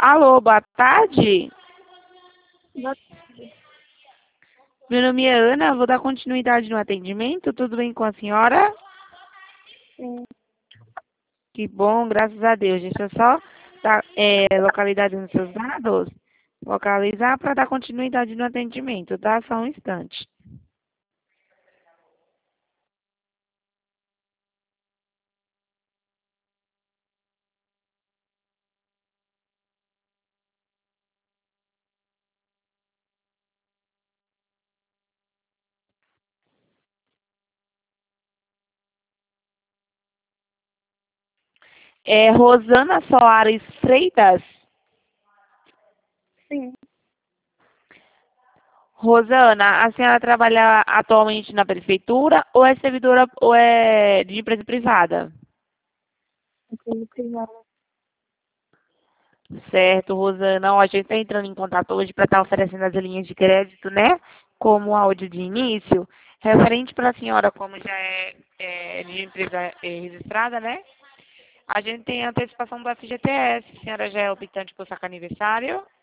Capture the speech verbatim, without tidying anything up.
Alô, boa tarde. Boa tarde. Meu nome é Ana, vou dar continuidade no atendimento. Tudo bem com a senhora? Sim. Que bom, graças a Deus. Deixa eu só dar é, localidade nos seus dados. Localizar para dar continuidade no atendimento, tá? Só um instante. É Rosana Soares Freitas. Sim. Rosana, a senhora trabalha atualmente na prefeitura ou é servidora ou é de empresa privada? Empresa privada. Certo, Rosana. Ó, a gente está entrando em contato hoje para estar oferecendo as linhas de crédito, né? Como áudio de início, referente para a senhora, como já é, é de empresa é, registrada, né? A gente tem a antecipação do F G T S. A senhora já é optante por sacar aniversário?